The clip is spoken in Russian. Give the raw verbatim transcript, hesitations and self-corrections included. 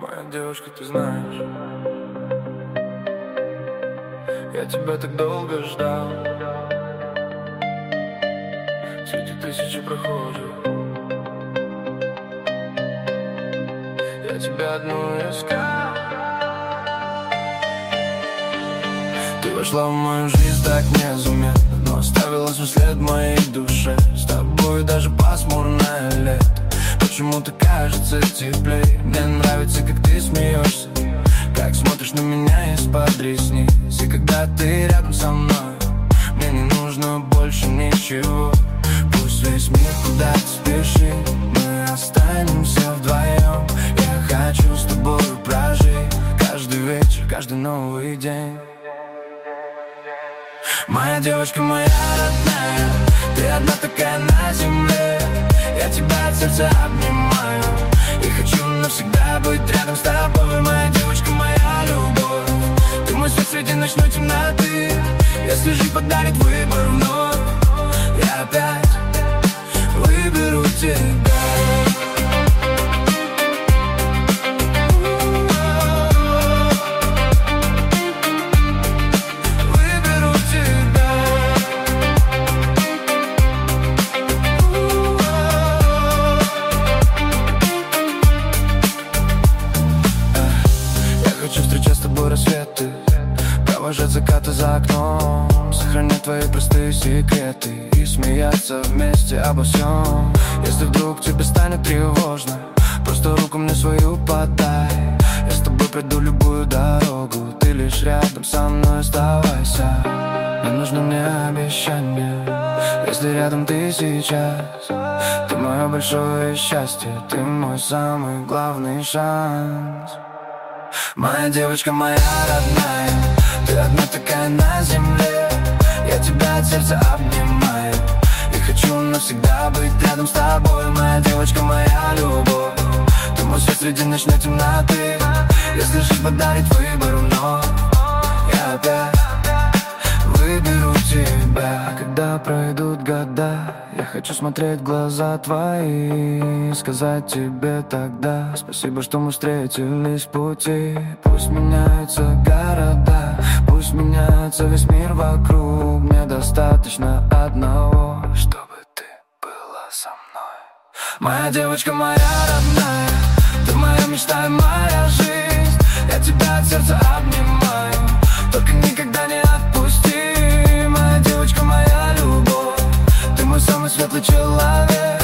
Моя девушка, ты знаешь, я тебя так долго ждал. Среди тысячи прохожих я тебя одну искал. Ты вошла в мою жизнь так незаметно, но оставила свой след в моей душе. С тобой даже пасмурное лето почему-то кажется теплей. Мне нравится, как ты смеешься, как смотришь на меня из-под ресниц. И когда ты рядом со мной, мне не нужно больше ничего. Пусть весь мир куда-то спешит, мы останемся вдвоем. Я хочу с тобой прожить каждый вечер, каждый новый день. Моя девочка, моя родная, ты одна такая на земле. Я тебя от сердца обнимаю и хочу навсегда быть рядом с тобой. Моя девочка, моя любовь, ты мой свет среди ночной темноты. Если жизнь подарит выбор вновь, я опять выберу тебя. Рассветы, провожать закаты за окном, сохранять твои простые секреты и смеяться вместе обо всем. Если вдруг тебе станет тревожно, просто руку мне свою подай. Я с тобой пройду любую дорогу, ты лишь рядом со мной оставайся. Не нужно мне обещание, если рядом ты сейчас. Ты мое большое счастье, ты мой самый главный шанс. Моя девочка, моя родная, ты одна такая на земле. Я тебя от сердца обнимаю и хочу навсегда быть рядом с тобой. Моя девочка, моя любовь, ты мой свет среди ночной темноты. Если жизнь подарит выбор вновь, я опять выберу тебя. А когда пройдут года, я хочу смотреть в глаза твои и сказать тебе тогда спасибо, что мы встретились в пути. Пусть меняются города, пусть меняется весь мир вокруг, мне достаточно одного, чтобы ты была со мной. Моя девочка, моя родная, ты моя мечта и моя жизнь. Я тебя от сердца обнимаю, только никогда не отпусти. Моя девочка, моя любовь, ты мой самый светлый человек.